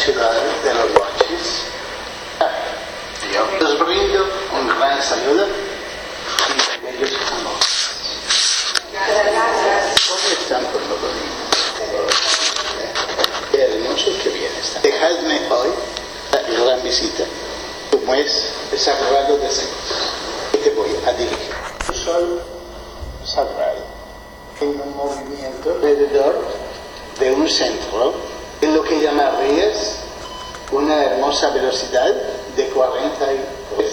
ciudad de los Guanches. Yo les brindo un gran saludo y ellos conocen. ¿Cómo están por lo bonito? Qué hermoso que bien está. Dejadme hoy la gran visita, como es el Sagrado de Señor, que te voy a dirigir. El sol sagrado en un movimiento alrededor de un centro, en lo que llamarías una hermosa velocidad de 43